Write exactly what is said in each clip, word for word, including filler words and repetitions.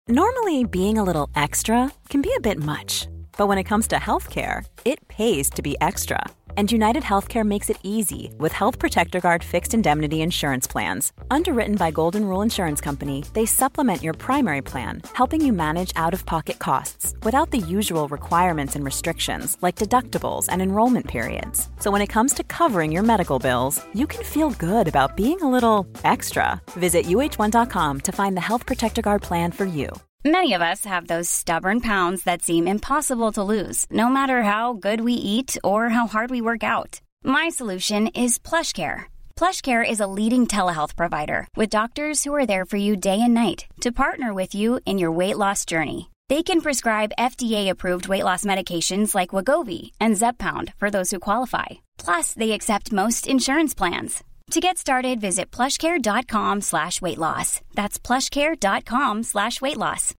Normally, being a little extra can be a bit much, but when it comes to healthcare, it pays to be extra. And United Healthcare makes it easy with Health Protector Guard fixed indemnity insurance plans. Underwritten by Golden Rule Insurance Company, they supplement your primary plan, helping you manage out-of-pocket costs without the usual requirements and restrictions like deductibles and enrollment periods. So when it comes to covering your medical bills, you can feel good about being a little extra. Visit U H one dot com to find the Health Protector Guard plan for you. Many of us have those stubborn pounds that seem impossible to lose, no matter how good we eat or how hard we work out. My solution is PlushCare. PlushCare is a leading telehealth provider with doctors who are there for you day and night to partner with you in your weight loss journey. They can prescribe F D A-approved weight loss medications like Wegovy and Zepbound for those who qualify. Plus, they accept most insurance plans. To get started, visit plushcare.com slash weight loss. That's plushcare.com slash weight loss.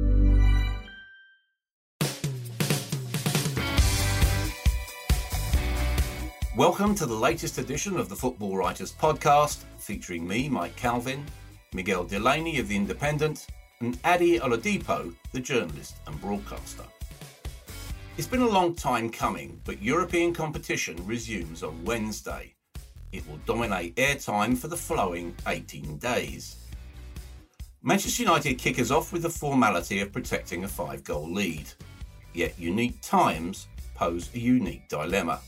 Welcome to the latest edition of the Football Writers Podcast, featuring me, Mike Calvin, Miguel Delaney of The Independent, and Adi Oladipo, the journalist and broadcaster. It's been a long time coming, but European competition resumes on Wednesday. It will dominate airtime for the following eighteen days. Manchester United kick us off with the formality of protecting a five-goal lead. Yet unique times pose a unique dilemma.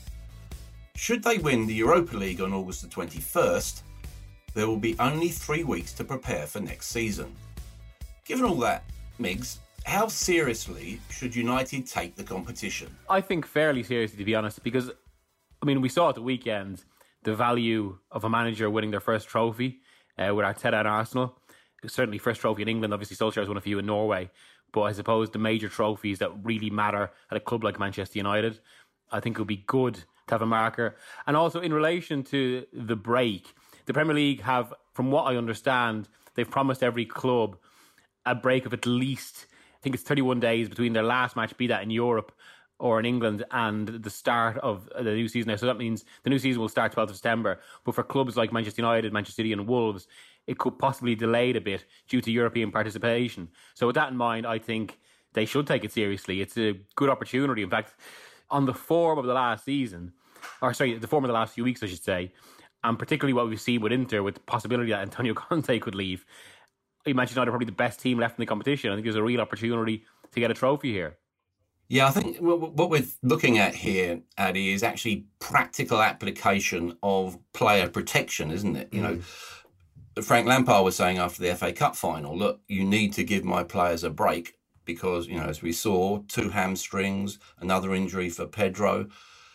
Should they win the Europa League on August the twenty-first, there will be only three weeks to prepare for next season. Given all that, Miggs, how seriously should United take the competition? I think fairly seriously, to be honest, because, I mean, we saw at the weekend the value of a manager winning their first trophy uh, with Arteta and Arsenal. Certainly first trophy in England. Obviously Solskjaer's won a few in Norway. But I suppose the major trophies that really matter at a club like Manchester United, I think it would be good to have a marker. And also in relation to the break, the Premier League have, from what I understand, they've promised every club a break of at least, I think it's thirty-one days between their last match, be that in Europe or in England, and the start of the new season now. So that means the new season will start twelfth of September. But for clubs like Manchester United, Manchester City and Wolves, it could possibly delay it a bit due to European participation. So with that in mind, I think they should take it seriously. It's a good opportunity. In fact, on the form of the last season, or sorry, the form of the last few weeks, I should say, and particularly what we've seen with Inter, with the possibility that Antonio Conte could leave, Manchester United are probably the best team left in the competition. I think there's a real opportunity to get a trophy here. Yeah, I think what we're looking at here, Adi, is actually practical application of player protection, isn't it? You mm. know, Frank Lampard was saying after the F A Cup final, look, you need to give my players a break because, you know, as we saw, two hamstrings, another injury for Pedro.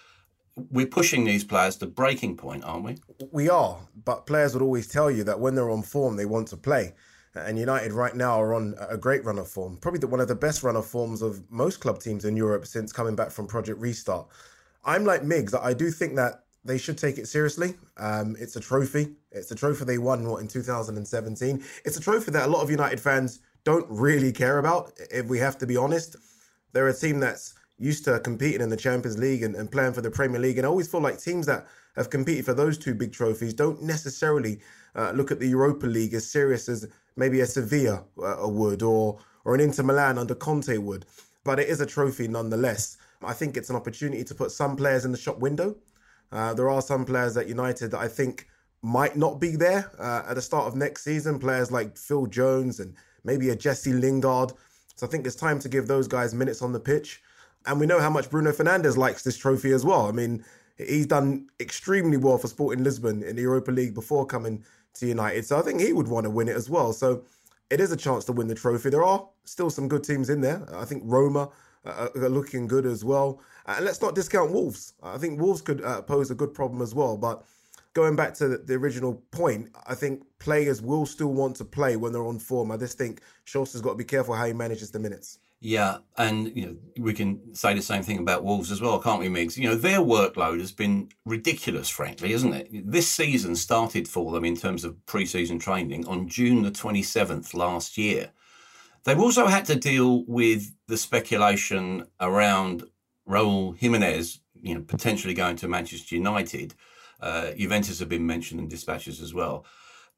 We're pushing these players to breaking point, aren't we? We are, but players would always tell you that when they're on form, they want to play. And United right now are on a great run of form, probably the, one of the best run of forms of most club teams in Europe since coming back from Project Restart. I'm like Miggs, I do think that they should take it seriously. Um, it's a trophy. It's a trophy they won what, in two thousand seventeen. It's a trophy that a lot of United fans don't really care about, if we have to be honest. They're a team that's used to competing in the Champions League and, and playing for the Premier League. And I always feel like teams that have competed for those two big trophies don't necessarily uh, look at the Europa League as serious as maybe a Sevilla uh, would or or an Inter Milan under Conte would. But it is a trophy nonetheless. I think it's an opportunity to put some players in the shop window. Uh, there are some players at United that I think might not be there uh, at the start of next season. Players like Phil Jones and maybe a Jesse Lingard. So I think it's time to give those guys minutes on the pitch. And we know how much Bruno Fernandes likes this trophy as well. I mean, he's done extremely well for Sporting Lisbon in the Europa League before coming to United. So I think he would want to win it as well. So it is a chance to win the trophy. There are still some good teams in there. I think Roma uh, are looking good as well. Uh, and let's not discount Wolves. I think Wolves could uh, pose a good problem as well. But going back to the, the original point, I think players will still want to play when they're on form. I just think Schuster's got to be careful how he manages the minutes. Yeah, and you know we can say the same thing about Wolves as well, can't we, Miggs? You know, their workload has been ridiculous, frankly, isn't it? This season started for them in terms of pre-season training on June the twenty-seventh last year. They've also had to deal with the speculation around Raul Jimenez, you know, potentially going to Manchester United. Uh, Juventus have been mentioned in dispatches as well.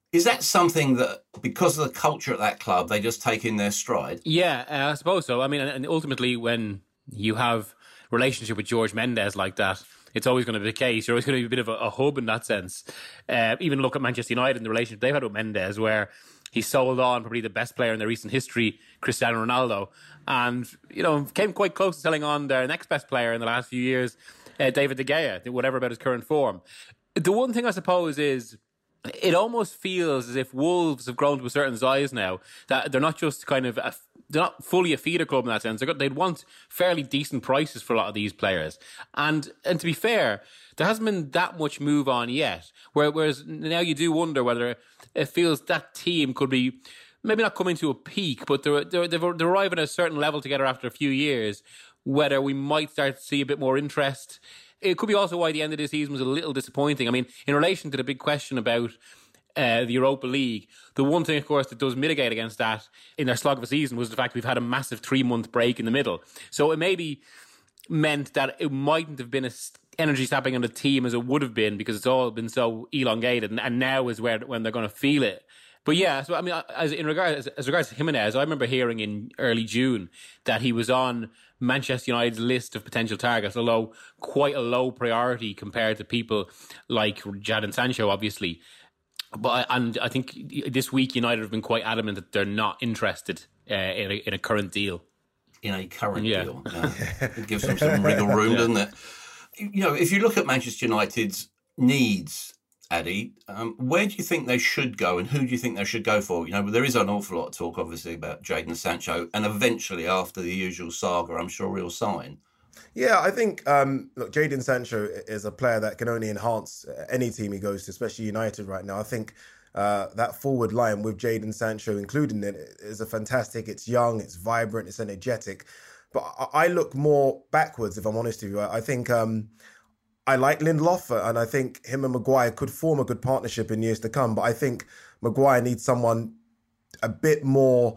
Is that something that, because of the culture at that club, they just take in their stride? Yeah, uh, I suppose so. I mean, and ultimately, when you have a relationship with George Mendes like that, it's always going to be the case. You're always going to be a bit of a, a hub in that sense. Uh, even look at Manchester United and the relationship they've had with Mendes, where he sold on probably the best player in their recent history, Cristiano Ronaldo, and you know came quite close to selling on their next best player in the last few years, uh, David De Gea, whatever about his current form. The one thing I suppose is, it almost feels as if Wolves have grown to a certain size now, that they're not just kind of, a, they're not fully a feeder club in that sense. Got, they'd want fairly decent prices for a lot of these players. And and to be fair, there hasn't been that much move on yet. Whereas now you do wonder whether it feels that team could be, maybe not coming to a peak, but they're, they're, they're arriving at a certain level together after a few years, whether we might start to see a bit more interest. It could be also why the end of the season was a little disappointing. I mean, in relation to the big question about uh, the Europa League, the one thing, of course, that does mitigate against that in their slog of a season was the fact we've had a massive three-month break in the middle. So it maybe meant that it mightn't have been as energy sapping on the team as it would have been, because it's all been so elongated, and, and now is where when they're going to feel it. But yeah, so I mean, as in regards as, as regards to Jimenez, I remember hearing in early June that he was on Manchester United's list of potential targets, although quite a low priority compared to people like Jadon Sancho, obviously. But and I think this week United have been quite adamant that they're not interested uh, in, a, in a current deal. In a current yeah. deal, yeah. It gives them some wriggle room, yeah. doesn't it? You know, if you look at Manchester United's needs, Addy, um, where do you think they should go, and who do you think they should go for? You know, there is an awful lot of talk, obviously, about Jadon Sancho, and eventually, after the usual saga, I'm sure he'll sign. Yeah, I think, um, look, Jadon Sancho is a player that can only enhance any team he goes to, especially United right now. I think uh, that forward line with Jadon Sancho included in it is a fantastic. It's young, it's vibrant, it's energetic. But I, I look more backwards, if I'm honest with you. I, I think... Um, I like Lindelof, and I think him and Maguire could form a good partnership in years to come. But I think Maguire needs someone a bit more,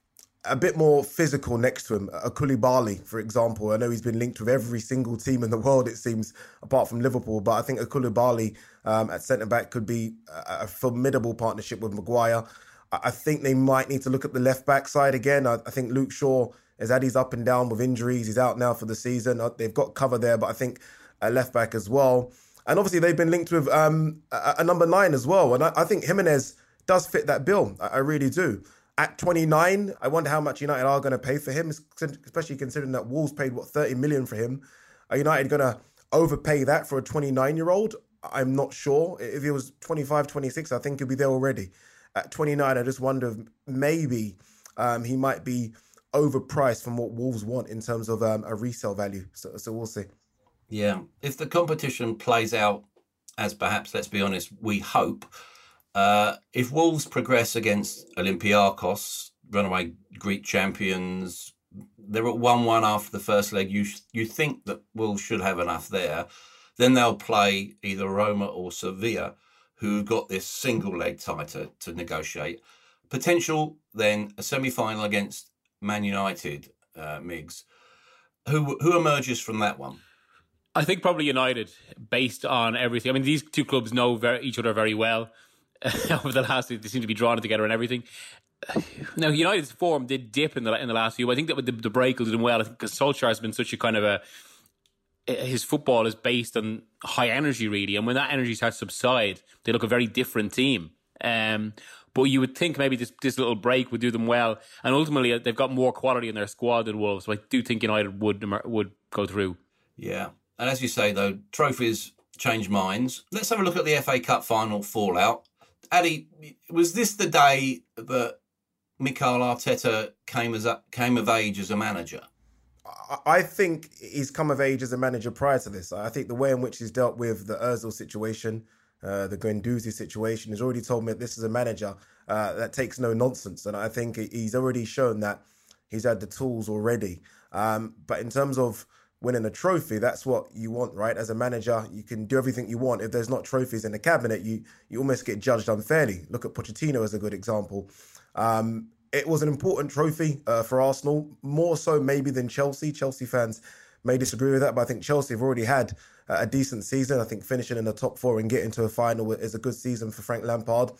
a bit more physical next to him. A Koulibaly, for example. I know he's been linked with every single team in the world, it seems, apart from Liverpool. But I think a Koulibaly um, at centre back could be a, a formidable partnership with Maguire. I, I think they might need to look at the left back side again. I, I think Luke Shaw, as Addy's up and down with injuries, he's out now for the season. They've got cover there, but I think a left back as well. And obviously they've been linked with um, a, a number nine as well. And I, I think Jimenez does fit that bill. I, I really do. At twenty-nine, I wonder how much United are going to pay for him, especially considering that Wolves paid, what, thirty million for him. Are United going to overpay that for a twenty-nine-year-old? I'm not sure. If he was twenty-five, twenty-six, I think he'd be there already. At twenty-nine, I just wonder if maybe um, he might be overpriced from what Wolves want in terms of um, a resale value. So, so we'll see. Yeah, if the competition plays out as perhaps, let's be honest, we hope, uh, if Wolves progress against Olympiacos, runaway Greek champions, they're at one one after the first leg, you you think that Wolves should have enough there, then they'll play either Roma or Sevilla, who got this single leg tie to, to negotiate. Potential then a semi-final against Man United, uh, Miggs. Who who emerges from that one? I think probably United, based on everything. I mean, these two clubs know very, each other very well. Over the last, they seem to be drawn together and everything. Now, United's form did dip in the in the last few. I think that with the, the break will do them well. I think because Solskjaer has been such a kind of a, his football is based on high energy, really. And when that energy starts to subside, they look a very different team. Um, but you would think maybe this, this little break would do them well. And ultimately, they've got more quality in their squad than Wolves. So I do think United would would go through. Yeah. And as you say, though, trophies change minds. Let's have a look at the F A Cup final fallout. Addy, was this the day that Mikel Arteta came as a, came of age as a manager? I think he's come of age as a manager prior to this. I think the way in which he's dealt with the Ozil situation, uh, the Guendouzi situation, has already told me that this is a manager uh, that takes no nonsense. And I think he's already shown that he's had the tools already. Um, but in terms of winning a trophy, that's what you want, right? As a manager, you can do everything you want. If there's not trophies in the cabinet, you you almost get judged unfairly. Look at Pochettino as a good example. Um, it was an important trophy uh, for Arsenal, more so maybe than Chelsea. Chelsea fans may disagree with that, but I think Chelsea have already had a decent season. I think finishing in the top four and getting to a final is a good season for Frank Lampard.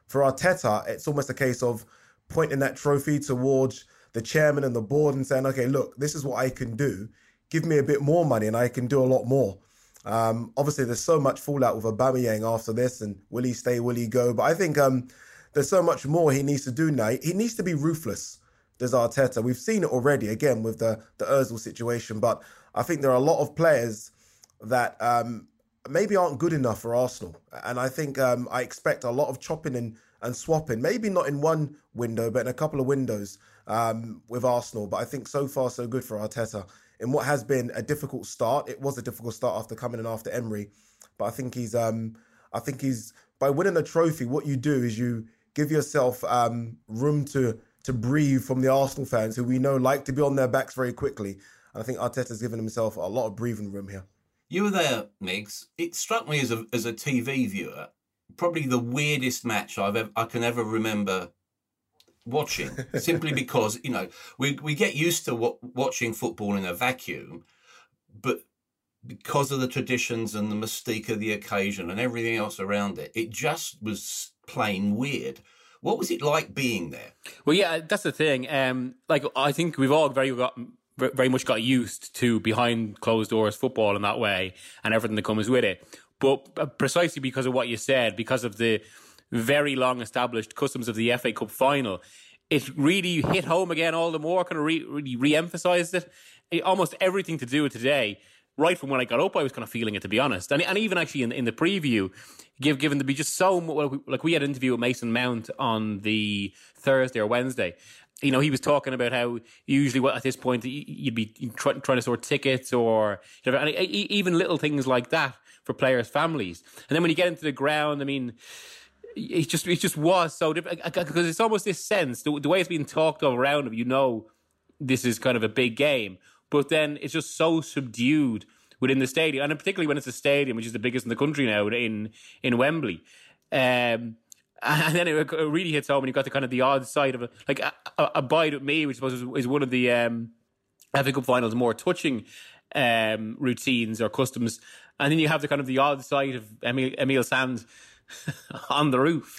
For Arteta, it's almost a case of pointing that trophy towards the chairman and the board and saying, okay, look, this is what I can do. Give me a bit more money and I can do a lot more. Um, obviously, there's so much fallout with Aubameyang after this, and will he stay, will he go? But I think um, there's so much more he needs to do now. He needs to be ruthless, does Arteta. We've seen it already, again, with the, the Ozil situation. But I think there are a lot of players that um, maybe aren't good enough for Arsenal. And I think um, I expect a lot of chopping and, and swapping, maybe not in one window, but in a couple of windows um, with Arsenal. But I think so far, so good for Arteta. In what has been a difficult start, it was a difficult start after coming in after Emery, but I think he's, um, I think he's by winning a trophy. What you do is you give yourself um, room to to breathe from the Arsenal fans, who we know like to be on their backs very quickly. And I think Arteta's given himself a lot of breathing room here. You were there, Migs. It struck me as a as a T V viewer, probably the weirdest match I've ever, I can ever remember watching, simply because, you know, we we get used to w- watching football in a vacuum, but because of the traditions and the mystique of the occasion and everything else around it, it just was plain weird. What was it like being there? Well, yeah, that's the thing. Um, like, I think we've all very got very much got used to behind closed doors football in that way and everything that comes with it. But precisely because of what you said, because of the very long established customs of the F A Cup final, it really hit home again all the more, kind of re- really re-emphasised it. it. Almost everything to do with today, right from when I got up, I was kind of feeling it, to be honest. And, and even actually in, in the preview, give, given to be just so, well, like we had an interview with Mason Mount on the Thursday or Wednesday. You know, he was talking about how usually at this point you'd be try, trying to sort tickets or, you know, and even little things like that for players' families. And then when you get into the ground, I mean, it just it just was so different, because it's almost this sense, the, the way it's being talked of around him, you know, this is kind of a big game, but then it's just so subdued within the stadium, and particularly when it's a stadium which is the biggest in the country now, in in Wembley. Um, and then it really hits home when you've got the kind of the odd side of it, like Abide With Me, which I suppose is, is one of the um, F A Cup finals more touching um, routines or customs, and then you have the kind of the odd side of Emile, Emile Sand on the roof.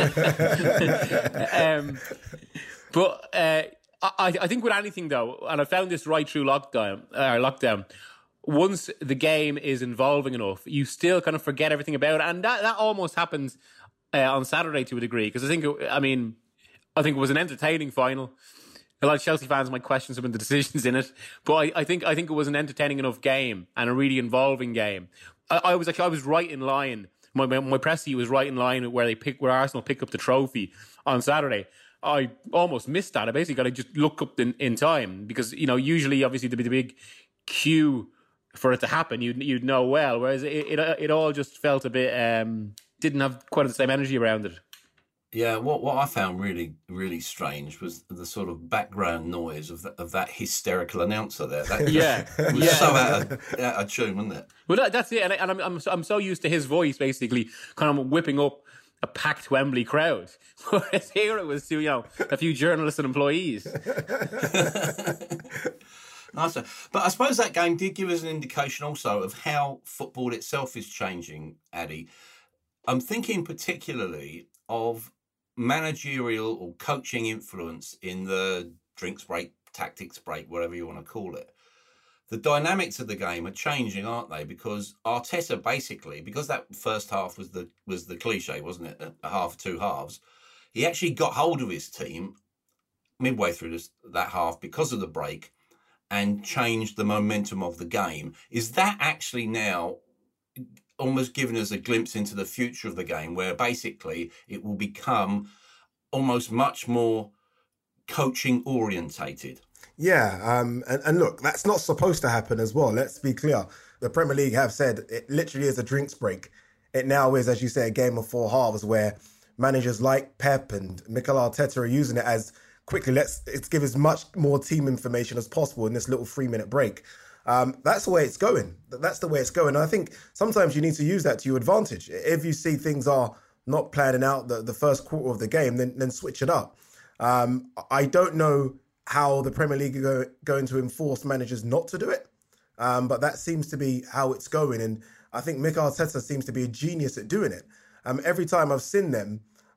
um, but uh, I, I think with anything though, and I found this right through lockdown, uh, lockdown, once the game is involving enough, you still kind of forget everything about it, and that, that almost happens uh, on Saturday to a degree, because I think, it, I mean, I think it was an entertaining final. A lot of Chelsea fans might question some of the decisions in it, but I, I think I think it was an entertaining enough game and a really involving game. I, I was actually I was right in line. My my, my pressy was right in line where they pick where Arsenal pick up the trophy on Saturday. I almost missed that. I basically got to just look up in, in time, because, you know, usually obviously there'd be the big queue for it to happen. You'd you'd know well, whereas it it, it all just felt a bit um, didn't have quite the same energy around it. Yeah, what, what I found really, really strange was the sort of background noise of, the, of that hysterical announcer there. That yeah, was yeah. so out of, out of tune, wasn't it? Well, that, that's it. And, I, and I'm, I'm, so, I'm so used to his voice basically kind of whipping up a packed Wembley crowd. Whereas here it was, you know, a few journalists and employees. Nice. But I suppose that game did give us an indication also of how football itself is changing, Addy. I'm thinking particularly of managerial or coaching influence in the drinks break, tactics break, whatever you want to call it. The dynamics of the game are changing, aren't they? Because Arteta basically, because that first half was the was the cliche, wasn't it? A half, two halves. He actually got hold of his team midway through this, that half because of the break, and changed the momentum of the game. Is that actually now almost giving us a glimpse into the future of the game, where basically it will become almost much more coaching orientated? Yeah, um, and, and look, that's not supposed to happen as well. Let's be clear. The Premier League have said it literally is a drinks break. It now is, as you say, a game of four halves where managers like Pep and Mikel Arteta are using it as quickly, let's, let's give as much more team information as possible in this little three-minute break. Um, that's the way it's going. That's the way it's going. And I think sometimes you need to use that to your advantage. If you see things are not planning out the, the first quarter of the game, then then switch it up. Um, I don't know how the Premier League are go, going to enforce managers not to do it, um, but that seems to be how it's going. And I think Mikel Arteta seems to be a genius at doing it. Um, every time I've seen them,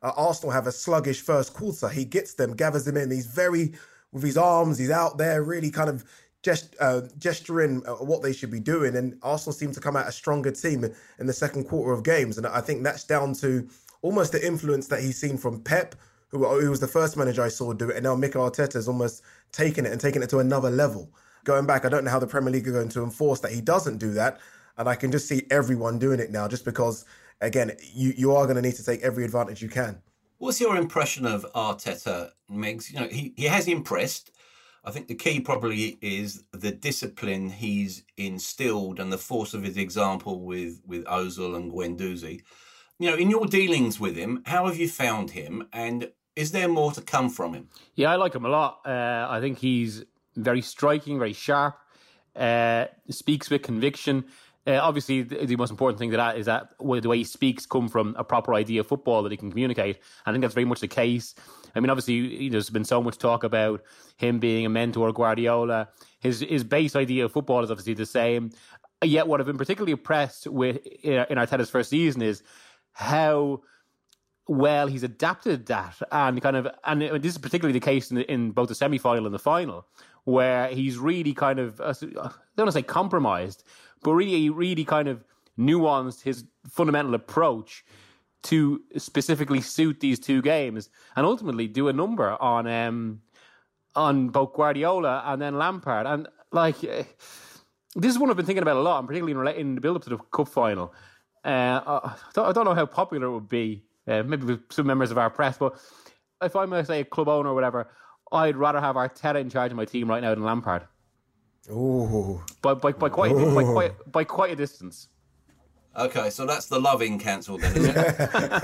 uh, Arsenal have a sluggish first quarter. He gets them, gathers them in. He's very, with his arms, he's out there really kind of gest, uh, gesturing what they should be doing. And Arsenal seem to come out a stronger team in the second quarter of games. And I think that's down to almost the influence that he's seen from Pep, who, who was the first manager I saw do it. And now Mikel Arteta has almost taken it and taken it to another level. Going back, I don't know how the Premier League are going to enforce that he doesn't do that. And I can just see everyone doing it now just because, again, you, you are going to need to take every advantage you can. What's your impression of Arteta, Migs? You know, he, he has impressed. I think the key probably is the discipline he's instilled and the force of his example with, with Ozil and Guendouzi. You know, in your dealings with him, how have you found him? And is there more to come from him? Yeah, I like him a lot. Uh, I think he's very striking, very sharp, uh, speaks with conviction. Uh, obviously, the, the most important thing to that is that the way he speaks come from a proper idea of football that he can communicate. I think that's very much the case. I mean, obviously, there's been so much talk about him being a mentor, Guardiola. His his base idea of football is obviously the same. Yet, what I've been particularly impressed with in Arteta's first season is how well he's adapted that, and kind of, and this is particularly the case in, in both the semi-final and the final, where he's really kind of, I don't want to say compromised, but really, really kind of nuanced his fundamental approach to specifically suit these two games, and ultimately do a number on um, on both Guardiola and then Lampard. And like, this is one I've been thinking about a lot, and particularly in the build-up to the cup final. Uh, I, don't, I don't know how popular it would be, uh, maybe with some members of our press, but if I'm, say, a club owner or whatever, I'd rather have Arteta in charge of my team right now than Lampard. Ooh. By, by, by, quite, Ooh. by, quite, by quite a distance. Okay, so that's the loving cancelled then, isn't it?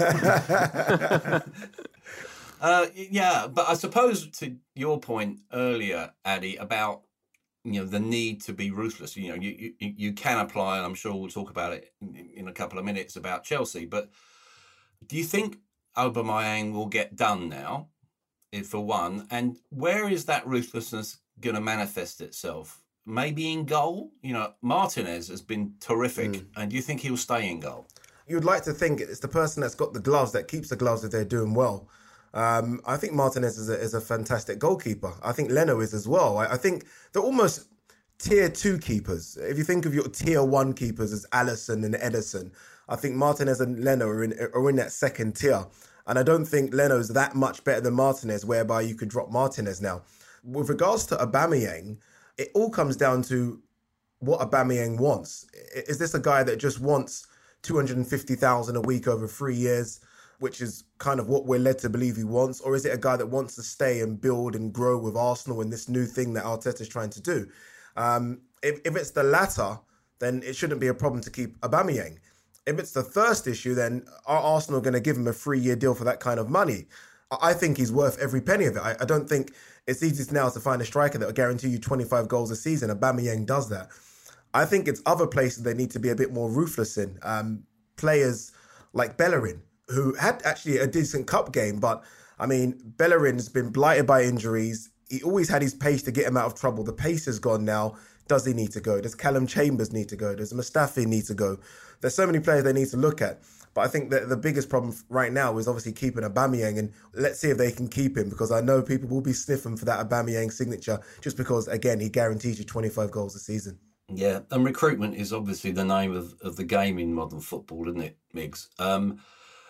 uh, yeah, but I suppose to your point earlier, Addy, about, you know, the need to be ruthless. You know, you you, you can apply, and I'm sure we'll talk about it in, in a couple of minutes about Chelsea. But do you think Aubameyang will get done now, for one? And where is that ruthlessness going to manifest itself? Maybe in goal? You know, Martinez has been terrific. Mm. And do you think he'll stay in goal? You'd like to think it's the person that's got the gloves that keeps the gloves if they're doing well. Um, I think Martinez is a, is a fantastic goalkeeper. I think Leno is as well. I, I think they're almost tier two keepers. If you think of your tier one keepers as Alisson and Ederson, I think Martinez and Leno are in, are in that second tier. And I don't think Leno's that much better than Martinez, whereby you could drop Martinez now. With regards to Aubameyang, it all comes down to what Aubameyang wants. Is this a guy that just wants two hundred fifty thousand a week over three years, which is kind of what we're led to believe he wants? Or is it a guy that wants to stay and build and grow with Arsenal and this new thing that Arteta is trying to do? Um, if, if it's the latter, then it shouldn't be a problem to keep Aubameyang. If it's the first issue, then are Arsenal going to give him a three-year deal for that kind of money? I think he's worth every penny of it. I, I don't think it's easy now to find a striker that will guarantee you twenty-five goals a season. Aubameyang does that. I think it's other places they need to be a bit more ruthless in. Um, players like Bellerin, who had actually a decent cup game, but I mean, Bellerin's been blighted by injuries. He always had his pace to get him out of trouble. The pace is gone now. Does he need to go? Does Callum Chambers need to go? Does Mustafi need to go? There's so many players they need to look at. But I think that the biggest problem right now is obviously keeping Aubameyang, and let's see if they can keep him, because I know people will be sniffing for that Aubameyang signature just because, again, he guarantees you twenty-five goals a season. Yeah, and recruitment is obviously the name of, of the game in modern football, isn't it, Migs? Um,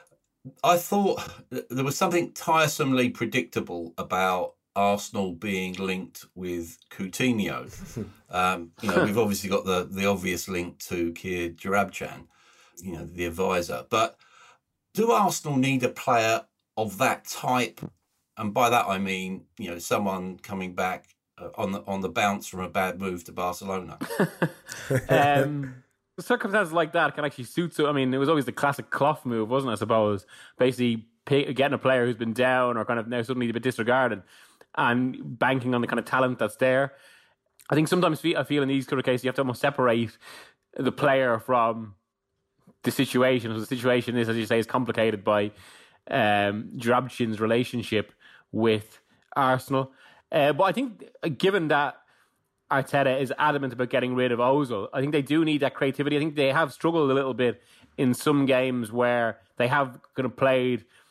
I thought there was something tiresomely predictable about Arsenal being linked with Coutinho. um, you know, we've obviously got the, the obvious link to Keir Jarabchan, you know, the advisor. But do Arsenal need a player of that type? And by that I mean, you know, someone coming back uh, on the on the bounce from a bad move to Barcelona. um, circumstances like that can actually suit. So I mean, it was always the classic Clough move, wasn't it? I suppose basically pay, getting a player who's been down or kind of now suddenly a bit disregarded, and banking on the kind of talent that's there. I think sometimes I feel in these kind of cases you have to almost separate the player from the situation. So the situation is, as you say, is complicated by um, Jarabchan's relationship with Arsenal. Uh, but I think, given that Arteta is adamant about getting rid of Ozil, I think they do need that creativity. I think they have struggled a little bit in some games where they have kind of played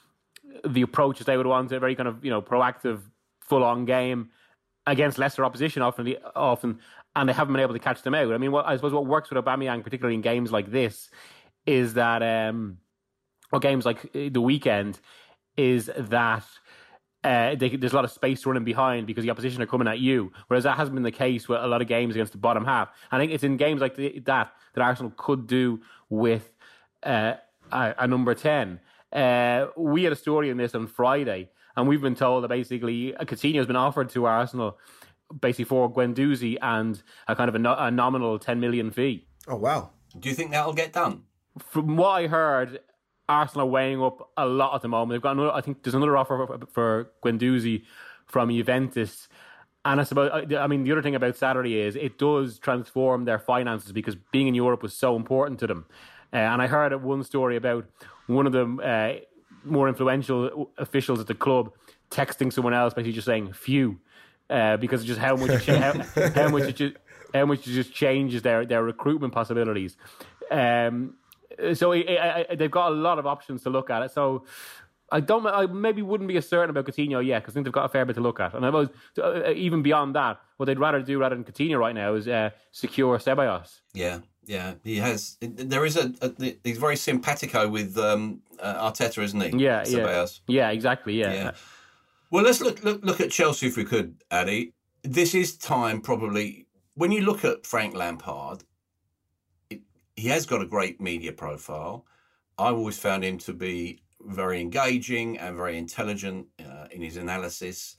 the approaches they would want, a very kind of, you know, proactive, full-on game against lesser opposition often, often, and they haven't been able to catch them out. I mean, what I suppose what works with Aubameyang, particularly in games like this, is that, um, or games like the weekend, is that uh, they, there's a lot of space running behind because the opposition are coming at you, whereas that hasn't been the case with a lot of games against the bottom half. I think it's in games like the, that that Arsenal could do with uh, a, a number ten. Uh, we had a story in this on Friday, and we've been told that basically Coutinho has been offered to Arsenal basically for Guendouzi and a kind of a, no, a nominal ten million fee. Oh, wow. Do you think that'll get done? From what I heard, Arsenal are weighing up a lot at the moment. They've got another, I think there's another offer for, for Guendouzi from Juventus. And I suppose, I mean, the other thing about Saturday is it does transform their finances because being in Europe was so important to them. Uh, and I heard one story about one of the uh, more influential officials at the club texting someone else, basically just saying "phew," uh, because of just how much it cha- how, how much it just how much it just changes their their recruitment possibilities. Um, so it, it, it, they've got a lot of options to look at it. So I don't, I maybe wouldn't be as certain about Coutinho yet because I think they've got a fair bit to look at. And I suppose uh, even beyond that, what they'd rather do rather than Coutinho right now is uh, secure Ceballos. Yeah. Yeah, he has. There is a, a he's very simpatico with um, uh, Arteta, isn't he? Yeah, Ceballos. yeah, yeah, exactly. Yeah. yeah. Well, let's look, look look at Chelsea if we could, Addy. This is time probably when you look at Frank Lampard. It, he has got a great media profile. I've always found him to be very engaging and very intelligent uh, in his analysis.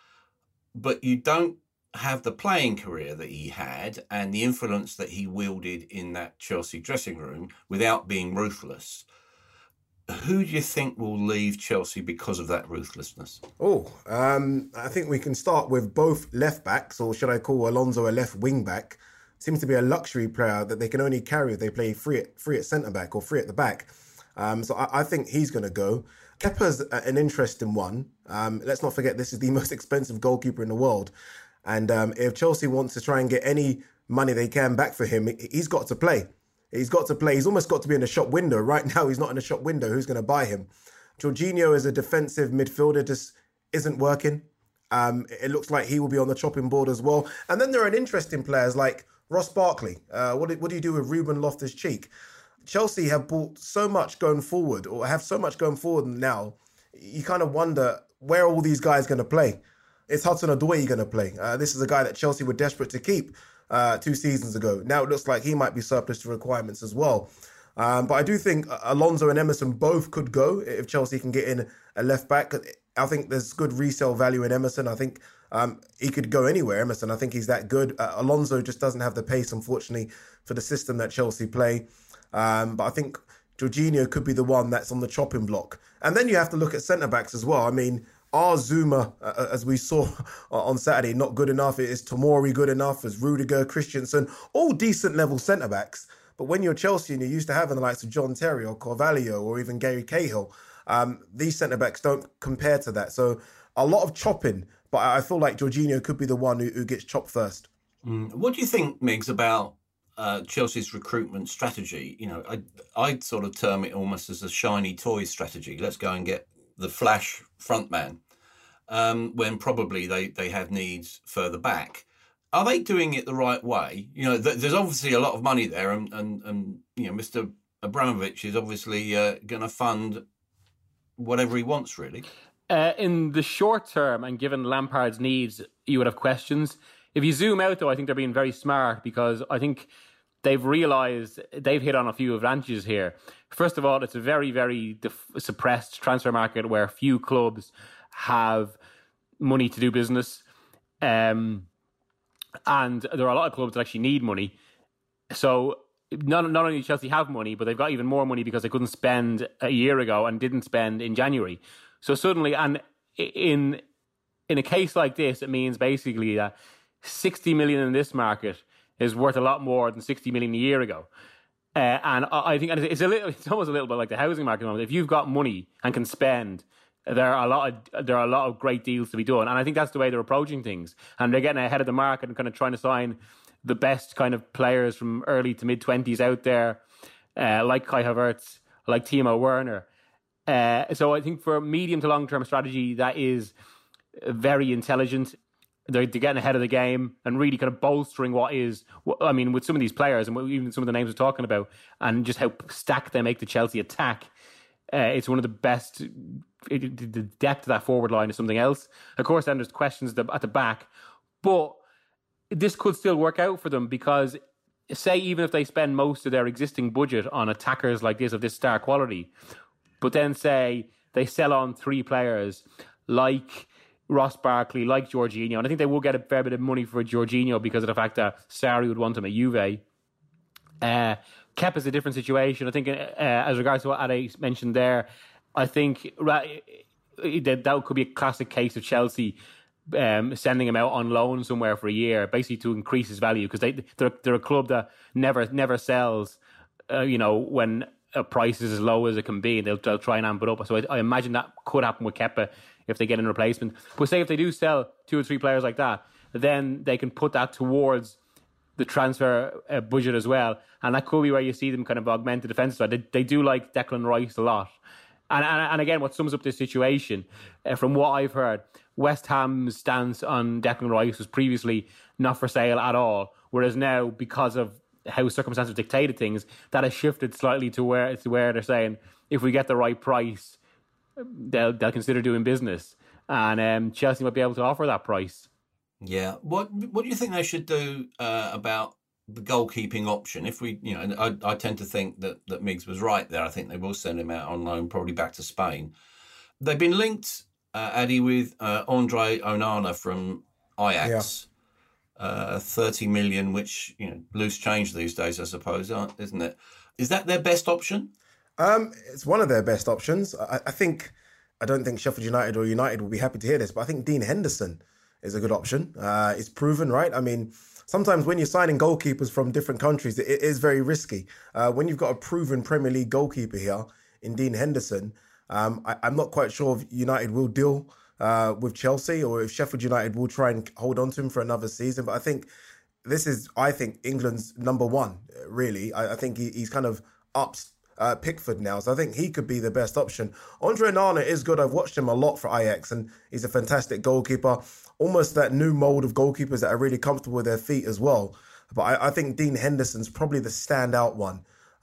But you don't have the playing career that he had and the influence that he wielded in that Chelsea dressing room without being ruthless. Who do you think will leave Chelsea because of that ruthlessness? Oh, um, I think we can start with both left backs, or should I call Alonso a left wing back? Seems to be a luxury player that they can only carry if they play free at, free at centre back or free at the back. Um, so I, I think he's going to go. Kepa's an interesting one. Um, let's not forget this is the most expensive goalkeeper in the world. And um, if Chelsea wants to try and get any money they can back for him, he's got to play. He's got to play. He's almost got to be in the shop window. Right now, he's not in the shop window. Who's going to buy him? Jorginho as a defensive midfielder just isn't working. Um, it looks like he will be on the chopping board as well. And then there are interesting players like Ross Barkley. Uh, what, do, what do you do with Ruben Loftus-Cheek? Chelsea have bought so much going forward, or have so much going forward now. You kind of wonder where are all these guys going to play? It's Hudson-Odoi going to play. Uh, this is a guy that Chelsea were desperate to keep uh, two seasons ago. Now it looks like he might be surplus to requirements as well. Um, but I do think Alonso and Emerson both could go if Chelsea can get in a left back. I think there's good resale value in Emerson. I think um, he could go anywhere, Emerson. I think he's that good. Uh, Alonso just doesn't have the pace, unfortunately, for the system that Chelsea play. Um, but I think Jorginho could be the one that's on the chopping block. And then you have to look at centre-backs as well. I mean, are Zuma, uh, as we saw on Saturday, not good enough? Is Tomori good enough? Is Rudiger, Christensen, all decent level centre-backs? But when you're Chelsea and you're used to having the likes of John Terry or Carvalho or even Gary Cahill, um, these centre-backs don't compare to that. So a lot of chopping, but I feel like Jorginho could be the one who, who gets chopped first. Mm. What do you think, Migs, about uh, Chelsea's recruitment strategy? You know, I, I'd sort of term it almost as a shiny toy strategy. Let's go and get the flash frontman, um, when probably they, they have needs further back. Are they doing it the right way? You know, th- there's obviously a lot of money there, and, and, and you know, Mister Abramovich is obviously uh, going to fund whatever he wants, really. Uh, in the short term, and given Lampard's needs, you would have questions. If you zoom out, though, I think they're being very smart, because I think they've realised they've hit on a few advantages here. First of all, it's a very, very def- suppressed transfer market where few clubs have money to do business. Um, and there are a lot of clubs that actually need money. So not, not only do Chelsea have money, but they've got even more money because they couldn't spend a year ago and didn't spend in January. So suddenly, and in in a case like this, it means basically that sixty million in this market is worth a lot more than sixty million a year ago. Uh, and I think it's a little, it's almost a little bit like the housing market moment. If you've got money and can spend, there are a lot of there are a lot of great deals to be done, and I think that's the way they're approaching things. And they're getting ahead of the market and kind of trying to sign the best kind of players from early to mid twenties out there, uh, like Kai Havertz, like Timo Werner. Uh, so I think for medium to long term strategy, that is very intelligent. They're, they're getting ahead of the game and really kind of bolstering what is, I mean, with some of these players and even some of the names we're talking about, and just how stacked they make the Chelsea attack. Uh, it's one of the best. It, the depth of that forward line is something else. Of course, then there's questions at the, at the back, but this could still work out for them because, say, even if they spend most of their existing budget on attackers like this of this star quality, but then say they sell on three players like Ross Barkley, like Jorginho, and I think they will get a fair bit of money for Jorginho because of the fact that Sarri would want him at Juve. Uh, Kepa is a different situation. I think uh, as regards to what Ade mentioned there, I think that, that could be a classic case of Chelsea um, sending him out on loan somewhere for a year, basically to increase his value because they, they're, they're a club that never never sells, uh, you know, when a price is as low as it can be. They'll, they'll try and amp it up. So I, I imagine that could happen with Kepa if they get in replacement. But say if they do sell two or three players like that, then they can put that towards the transfer uh, budget as well. And that could be where you see them kind of augment the defensive side. They, they do like Declan Rice a lot. And, and, and again, what sums up this situation, uh, from what I've heard, West Ham's stance on Declan Rice was previously not for sale at all. Whereas now, because of how circumstances dictated things, that has shifted slightly to where to where they're saying if we get the right price, they'll they'll consider doing business, and um, Chelsea might be able to offer that price. Yeah, what what do you think they should do uh, about the goalkeeping option? If we, you know, I, I tend to think that that Miggs was right there. I think they will send him out on loan, probably back to Spain. They've been linked, uh, Addy, with uh, Andre Onana from Ajax. Yeah. Uh, thirty million, which, you know, loose change these days, I suppose, isn't it? Is that their best option? Um, it's one of their best options. I, I think, I don't think Sheffield United or United will be happy to hear this, but I think Dean Henderson is a good option. Uh, it's proven, right? I mean, sometimes when you're signing goalkeepers from different countries, it, it is very risky. Uh, when you've got a proven Premier League goalkeeper here in Dean Henderson, um, I, I'm not quite sure if United will deal Uh, with Chelsea, or if Sheffield United will try and hold on to him for another season. But I think this is, I think, England's number one, really. I, I think he, he's kind of ups uh, Pickford now, so I think he could be the best option. Andre Onana is good. I've watched him a lot for Ajax, and he's a fantastic goalkeeper. Almost that new mould of goalkeepers that are really comfortable with their feet as well. But I, I think Dean Henderson's probably the standout one.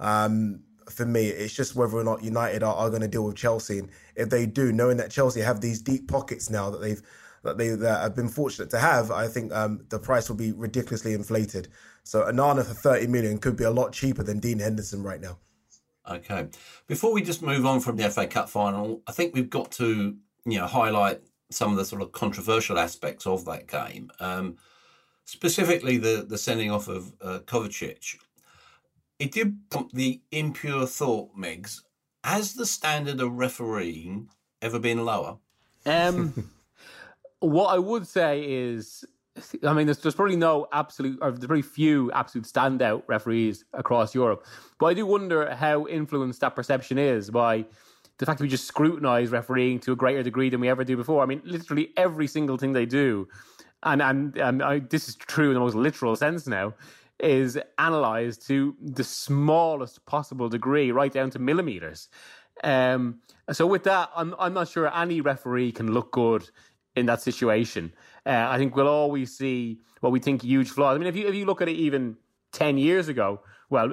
Um, For me, it's just whether or not United are, are going to deal with Chelsea, and if they do, knowing that Chelsea have these deep pockets now that they've that they that have been fortunate to have, I think um, the price will be ridiculously inflated. So Onana for thirty million could be a lot cheaper than Dean Henderson right now. Okay, before we just move on from the F A Cup final, I think we've got to, you know, highlight some of the sort of controversial aspects of that game, um, specifically the the sending off of uh, Kovacic. It did prompt the impure thought, Miggs, has the standard of refereeing ever been lower? Um, what I would say is, I mean, there's, there's probably no absolute, or there's very few absolute standout referees across Europe. But I do wonder how influenced that perception is by the fact that we just scrutinise refereeing to a greater degree than we ever do before. I mean, literally every single thing they do, and, and, and I, this is true in the most literal sense now, is analysed to the smallest possible degree, right down to millimetres. Um, so with that, I'm I'm not sure any referee can look good in that situation. Uh, I think we'll always see what we think huge flaws. I mean, if you if you look at it even ten years ago, well,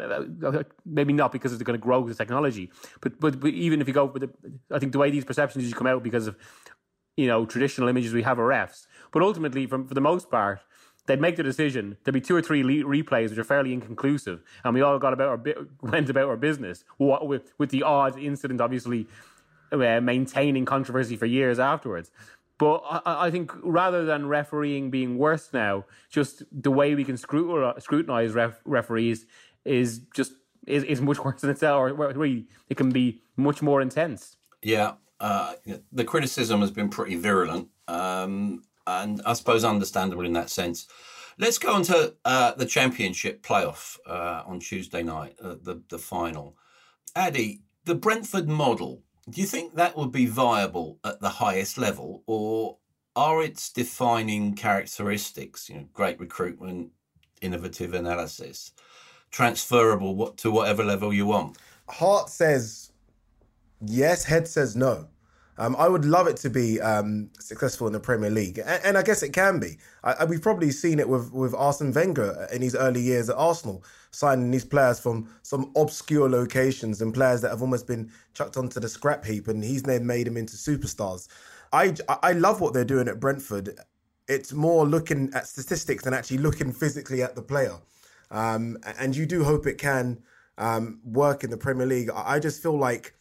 maybe not because it's going to grow with technology, but, but but even if you go with the, I think the way these perceptions usually come out because of, you know, traditional images we have of refs. But ultimately, from for the most part, they'd make the decision. There'd be two or three le- replays which are fairly inconclusive, and we all got about our bi- went about our business with with the odd incident, obviously uh, maintaining controversy for years afterwards. But I, I think rather than refereeing being worse now, just the way we can scrutin- scrutinise ref- referees is just is, is much worse than itself, or really it can be much more intense. Yeah, uh, the criticism has been pretty virulent. Um, And I suppose understandable in that sense. Let's go on to uh, the Championship playoff uh, on Tuesday night, uh, the, the final. Addy, the Brentford model, do you think that would be viable at the highest level, or are its defining characteristics, you know, great recruitment, innovative analysis, transferable to whatever level you want? Heart says Yes, head says no. Um, I would love it to be um, successful in the Premier League, and, and I guess it can be. I, I, we've probably seen it with, with Arsene Wenger in his early years at Arsenal, signing these players from some obscure locations and players that have almost been chucked onto the scrap heap, and he's then made them into superstars. I, I love what they're doing at Brentford. It's more looking at statistics than actually looking physically at the player. Um, and you do hope it can um, work in the Premier League. I just feel like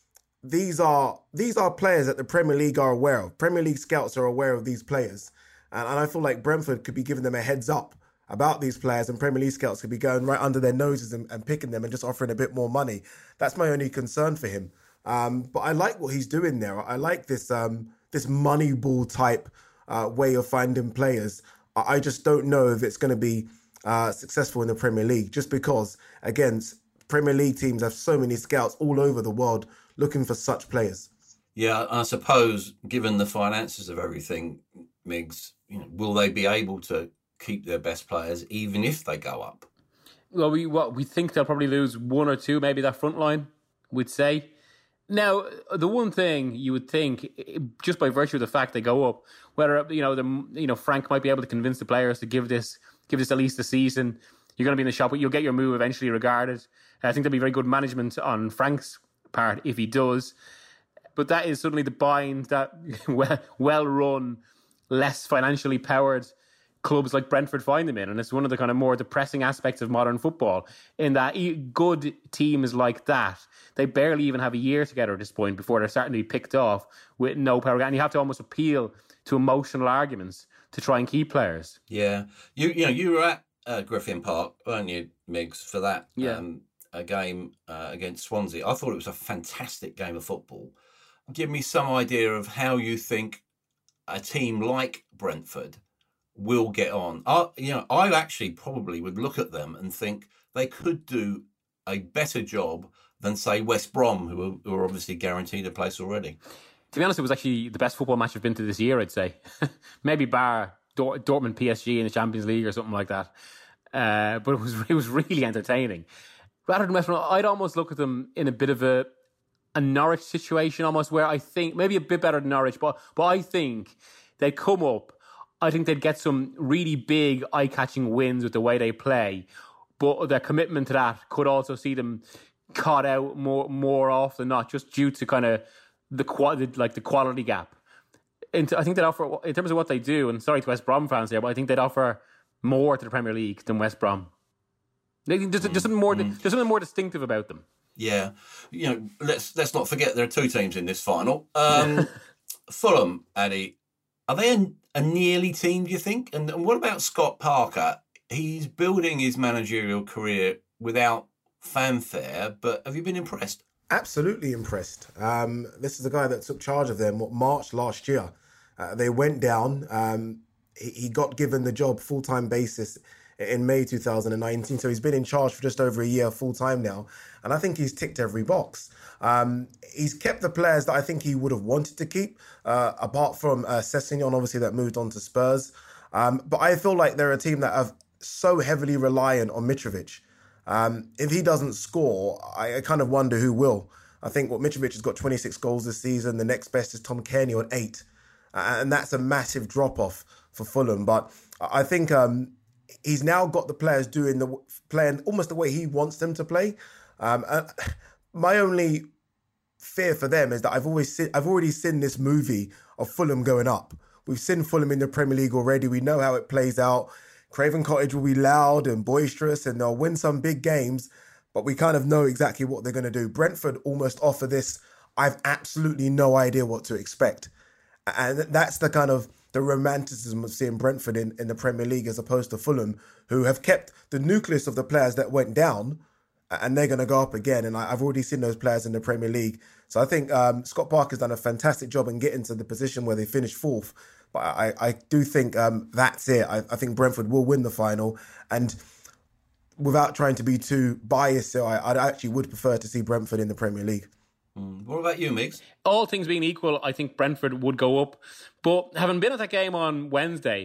These are these are players that the Premier League are aware of. Premier League scouts are aware of these players. And, and I feel like Brentford could be giving them a heads up about these players, and Premier League scouts could be going right under their noses and, and picking them and just offering a bit more money. That's my only concern for him. Um, but I like what he's doing there. I like this um, this money ball type uh, way of finding players. I, I just don't know if it's going to be uh, successful in the Premier League, just because, again, Premier League teams have so many scouts all over the world looking for such players. Yeah, I suppose, given the finances of everything, Migs, you know, will they be able to keep their best players even if they go up? Well, we what we think they'll probably lose one or two, maybe that front line, we'd say. Now, the one thing you would think, just by virtue of the fact they go up, whether you know the you know Frank might be able to convince the players to give this give this at least a season. You're going to be in the shop, but you'll get your move eventually regarded. I think there'll be very good management on Frank's part if he does. But that is suddenly the bind that well, well-run, less financially powered clubs like Brentford find them in. And it's one of the kind of more depressing aspects of modern football, in that good teams like that, they barely even have a year together at this point before they're starting to be picked off with no power. And you have to almost appeal to emotional arguments to try and keep players. Yeah. You you know, you were at uh, Griffin Park, weren't you, Migs, for that yeah. um, a game uh, against Swansea. I thought it was a fantastic game of football. Give me some idea of how you think a team like Brentford will get on. I, you know, I actually probably would look at them and think they could do a better job than, say, West Brom, who are, who are obviously guaranteed a place already. To be honest, it was actually the best football match I've been to this year, I'd say. Maybe bar Dort- Dortmund P S G in the Champions League or something like that. Uh, but it was it was really entertaining. Rather than West Brom, I'd almost look at them in a bit of a a Norwich situation, almost, where I think maybe a bit better than Norwich, but but I think they'd come up. I think they'd get some really big, eye-catching wins with the way they play, but their commitment to that could also see them caught out more more often than not, just due to kind of the quality, like the quality gap. And I think they'd offer, in terms of what they do, and sorry to West Brom fans here, but I think they'd offer more to the Premier League than West Brom. There's, there's something more. Mm. There's something more distinctive about them. Yeah, you know, let's let's not forget there are two teams in this final. Um, Fulham, Addy, are they a, a nearly team, do you think? And, and what about Scott Parker? He's building his managerial career without fanfare, but have you been impressed? Absolutely impressed. Um, this is the guy that took charge of them what, March last year. Uh, they went down. Um, he, he got given the job full-time basis in May two thousand nineteen. So he's been in charge for just over a year full-time now. And I think he's ticked every box. Um, he's kept the players that I think he would have wanted to keep, uh, apart from uh, Sessegnon, obviously, that moved on to Spurs. Um, but I feel like they're a team that are so heavily reliant on Mitrovic. Um, if he doesn't score, I, I kind of wonder who will. I think what Mitrovic has got twenty-six goals this season. The next best is Tom Cairney on eight. Uh, and that's a massive drop-off for Fulham. But I think um, he's now got the players doing the playing almost the way he wants them to play. Um, and my only fear for them is that I've always seen, I've already seen this movie of Fulham going up. We've seen Fulham in the Premier League already. We know how it plays out. Craven Cottage will be loud and boisterous and they'll win some big games, but we kind of know exactly what they're going to do. Brentford almost offer this, I've absolutely no idea what to expect. And that's the kind of the romanticism of seeing Brentford in, in the Premier League as opposed to Fulham, who have kept the nucleus of the players that went down, and they're going to go up again. And I, I've already seen those players in the Premier League. So I think um, Scott Parker's done a fantastic job in getting to the position where they finished fourth. But I, I do think um, that's it. I, I think Brentford will win the final. And without trying to be too biased, so I, I actually would prefer to see Brentford in the Premier League. Mm. What about you, Migs? All things being equal, I think Brentford would go up. But having been at that game on Wednesday,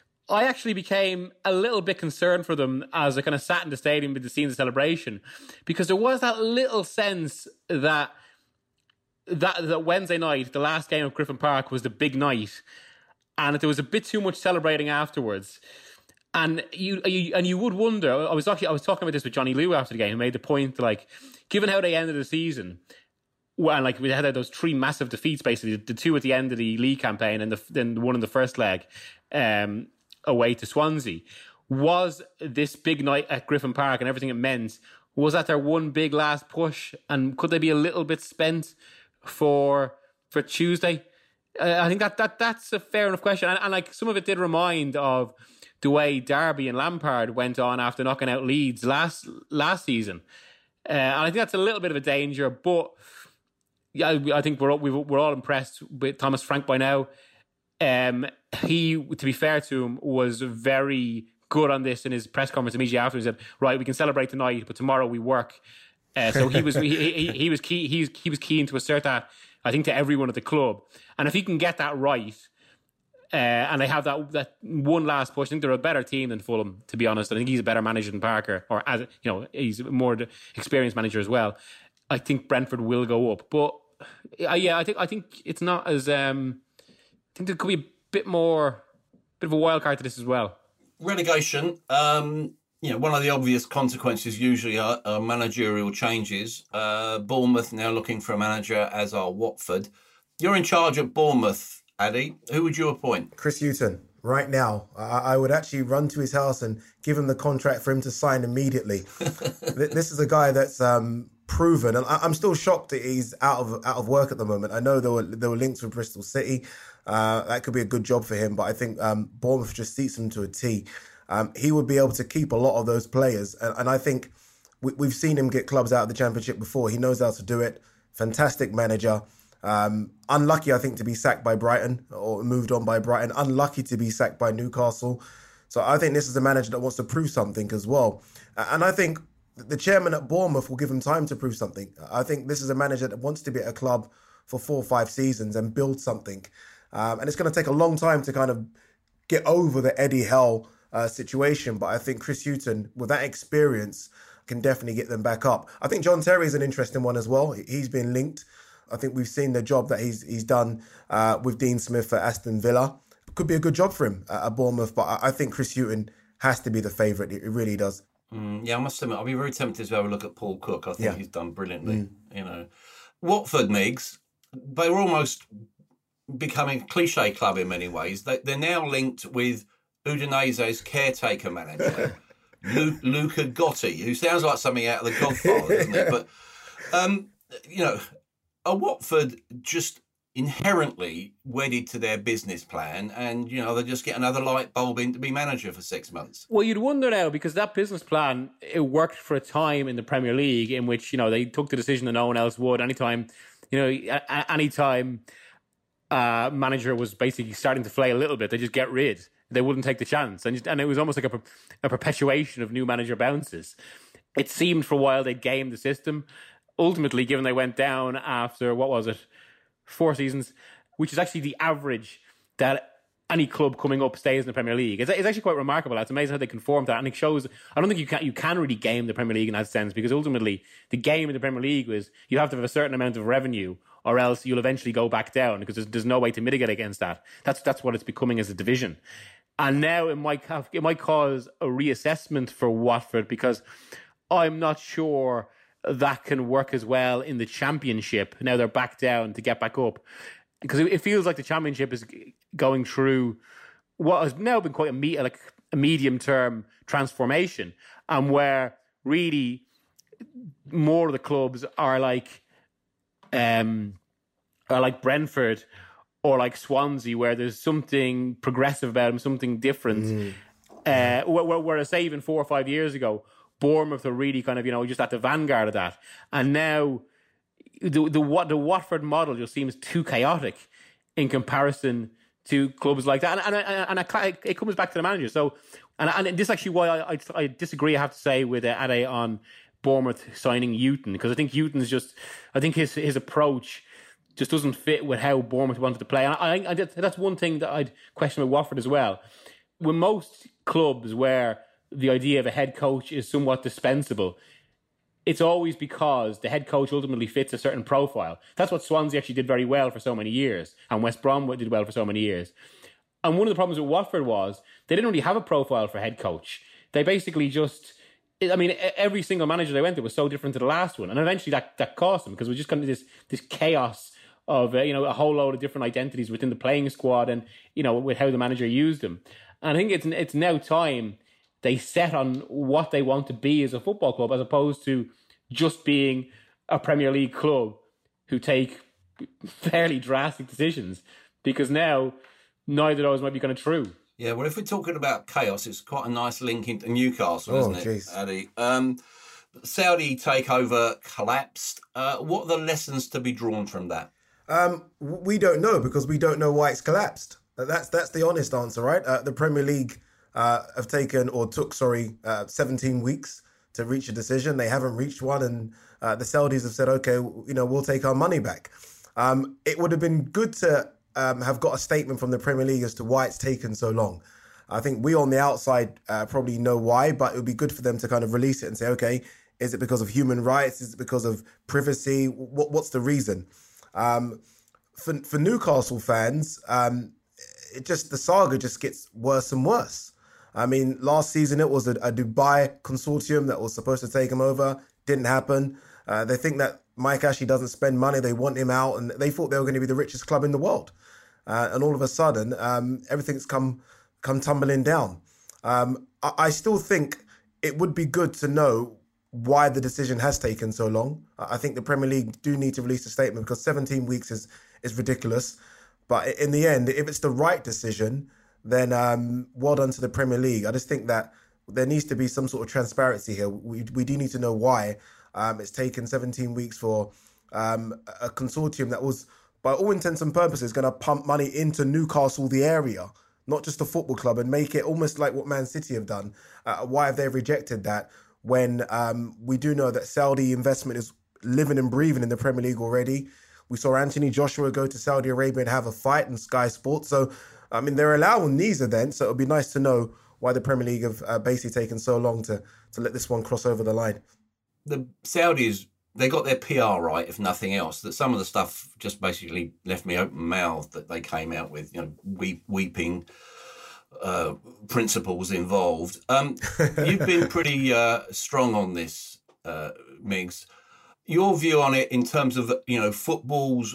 I actually became a little bit concerned for them as I kind of sat in the stadium with the scenes of celebration, because there was that little sense that that, that Wednesday night, the last game of Griffin Park, was the big night, and there was a bit too much celebrating afterwards. And you, you and you would wonder. I was actually I was talking about this with Johnny Liu after the game, who made the point, like, given how they ended the season, well, like we had those three massive defeats, basically the two at the end of the league campaign, and the, then the one in the first leg, um, away to Swansea. Was this big night at Griffin Park and everything it meant, was that their one big last push? And could they be a little bit spent for for Tuesday? Uh, I think that that that's a fair enough question, and, and like some of it did remind of the way Derby and Lampard went on after knocking out Leeds last last season. Uh, and I think that's a little bit of a danger, but yeah, I think we're all, we're all impressed with Thomas Frank by now. Um, he, to be fair to him, was very good on this in his press conference immediately after. He said, "Right, we can celebrate tonight, but tomorrow we work." Uh, so he was he, he, he was key. He was, he was keen to assert that, I think, to everyone at the club. And if he can get that right, uh, and they have that that one last push, I think they're a better team than Fulham. To be honest, I think he's a better manager than Parker, or as you know, he's a more experienced manager as well. I think Brentford will go up, but uh, yeah, I think I think it's not as. Um, I think there could be a bit more, bit of a wild card to this as well. Relegation. Um, you know, one of the obvious consequences usually are, are managerial changes. Uh, Bournemouth now looking for a manager, as are Watford. You're in charge at Bournemouth, Addy. Who would you appoint? Chris Hughton. Right now, I, I would actually run to his house and give him the contract for him to sign immediately. This is a guy that's um, proven, and I, I'm still shocked that he's out of out of work at the moment. I know there were there were links with Bristol City. Uh, that could be a good job for him, but I think um, Bournemouth just seats him to a T. Um, he would be able to keep a lot of those players, and, and I think we, we've seen him get clubs out of the Championship before. He knows how to do it. Fantastic manager. Um, unlucky, I think, to be sacked by Brighton or moved on by Brighton. Unlucky to be sacked by Newcastle. So I think this is a manager that wants to prove something as well. And I think the chairman at Bournemouth will give him time to prove something. I think this is a manager that wants to be at a club for four or five seasons and build something. Um, and it's going to take a long time to kind of get over the Eddie Howe uh, situation. But I think Chris Hughton, with that experience, can definitely get them back up. I think John Terry is an interesting one as well. He's been linked. I think we've seen the job that he's he's done uh, with Dean Smith at Aston Villa. Could be a good job for him at, at Bournemouth, but I, I think Chris Hughton has to be the favourite. It, it really does. Mm, yeah, I must admit, I'll be very tempted to have a look at Paul Cook. I think yeah. he's done brilliantly. Mm. You know, Watford, Miggs, they were almost becoming a cliche club in many ways. They, they're now linked with Udinese's caretaker manager, Lu, Luca Gotti, who sounds like something out of The Godfather, doesn't it? But um, you know. Are Watford just inherently wedded to their business plan and, you know, they just get another light bulb in to be manager for six months? Well, you'd wonder now, because that business plan, it worked for a time in the Premier League in which, you know, they took the decision that no one else would. Anytime, you know, anytime a manager was basically starting to flay a little bit, they just get rid. They wouldn't take the chance. And, just, and it was almost like a, a perpetuation of new manager bounces. It seemed for a while they'd gamed the system. Ultimately, given they went down after, what was it, four seasons, which is actually the average that any club coming up stays in the Premier League. It's, it's actually quite remarkable. It's amazing how they conform to that. And it shows, I don't think you can, you can really game the Premier League in that sense, because ultimately the game in the Premier League is you have to have a certain amount of revenue or else you'll eventually go back down, because there's, there's no way to mitigate against that. That's that's what it's becoming as a division. And now it might have, it might cause a reassessment for Watford, because I'm not sure that can work as well in the Championship. Now they're back down to get back up, because it feels like the Championship is going through what has now been quite a, me- like a medium-term transformation, and where really more of the clubs are like um, are like Brentford or like Swansea, where there's something progressive about them, something different. Mm. Uh, whereas, say, even four or five years ago, Bournemouth are really kind of, you know, just at the vanguard of that. And now the the, the Watford model just seems too chaotic in comparison to clubs like that. And and, and it, it comes back to the manager. So, and, and this is actually why I, I, I disagree, I have to say, with uh, Ade on Bournemouth signing Hughton, because I think Hughton's just, I think his his approach just doesn't fit with how Bournemouth wanted to play. And I, I that's one thing that I'd question with Watford as well. With most clubs where the idea of a head coach is somewhat dispensable, it's always because the head coach ultimately fits a certain profile. That's what Swansea actually did very well for so many years, and West Brom did well for so many years. And one of the problems with Watford was they didn't really have a profile for head coach. They basically just, I mean, every single manager they went to was so different to the last one. And eventually that, that cost them, because we just got into this, this chaos of, uh, you know, a whole load of different identities within the playing squad and, you know, with how the manager used them. And I think it's it's now time they set on what they want to be as a football club, as opposed to just being a Premier League club who take fairly drastic decisions, because now neither of those might be kind of true. Yeah, well, if we're talking about chaos, it's quite a nice link into Newcastle, oh, isn't it, geez. Addy? Um, Saudi takeover collapsed. Uh, what are the lessons to be drawn from that? Um, we don't know, because we don't know why it's collapsed. That's that's the honest answer, right? Uh, the Premier League uh, have taken, or took, sorry, uh, seventeen weeks to reach a decision. They haven't reached one, and uh, the Saudis have said, okay, you know, we'll take our money back. Um, it would have been good to um, have got a statement from the Premier League as to why it's taken so long. I think we on the outside uh, probably know why, but it would be good for them to kind of release it and say, okay, is it because of human rights? Is it because of privacy? What, what's the reason? Um, for, for Newcastle fans, um, it just, the saga just gets worse and worse. I mean, last season it was a, a Dubai consortium that was supposed to take him over. Didn't happen. Uh, they think that Mike Ashley doesn't spend money. They want him out, and they thought they were going to be the richest club in the world. Uh, and all of a sudden, um, everything's come come tumbling down. Um, I, I still think it would be good to know why the decision has taken so long. I think the Premier League do need to release a statement, because seventeen weeks is is ridiculous. But in the end, if it's the right decision, then um, well done to the Premier League. I just think that there needs to be some sort of transparency here. We we do need to know why um, it's taken seventeen weeks for um, a consortium that was, by all intents and purposes, going to pump money into Newcastle, the area, not just a football club, and make it almost like what Man City have done. Uh, why have they rejected that when um, we do know that Saudi investment is living and breathing in the Premier League already? We saw Anthony Joshua go to Saudi Arabia and have a fight in Sky Sports. So, I mean, they're allowing these events, so it would be nice to know why the Premier League have uh, basically taken so long to, to let this one cross over the line. The Saudis, they got their P R right, if nothing else. That some of the stuff just basically left me open-mouthed that they came out with, you know, weep, weeping uh, principles involved. Um, you've been pretty uh, strong on this, uh, Migs. Your view on it in terms of, you know, football's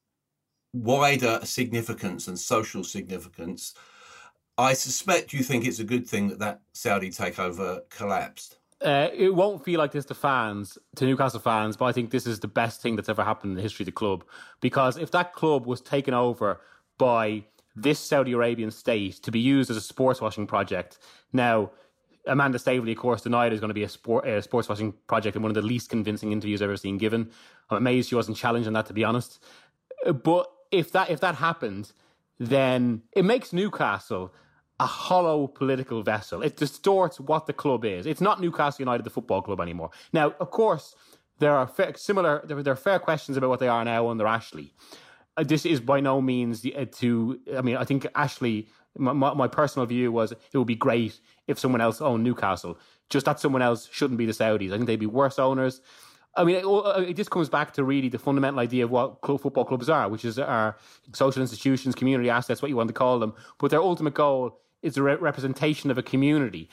wider significance and social significance. I suspect you think it's a good thing that that Saudi takeover collapsed. Uh, it won't feel like this to fans, to Newcastle fans, but I think this is the best thing that's ever happened in the history of the club. Because if that club was taken over by this Saudi Arabian state to be used as a sports washing project, now Amanda Staveley, of course, denied it's going to be a, sport, a sports washing project in one of the least convincing interviews I've ever seen given. I'm amazed she wasn't challenged on that, to be honest. But if that if that happened, then it makes Newcastle a hollow political vessel. It distorts what the club is. It's not Newcastle United, the football club, anymore. Now, of course, there are fair, similar. There, there are fair questions about what they are now under Ashley. Uh, this is by no means the, uh, to. I mean, I think Ashley. My, my, my personal view was it would be great if someone else owned Newcastle. Just that someone else shouldn't be the Saudis. I think they'd be worse owners. I mean, it, it just comes back to really the fundamental idea of what club, football clubs are, which is our social institutions, community assets, what you want to call them. But their ultimate goal is the re- representation of a community.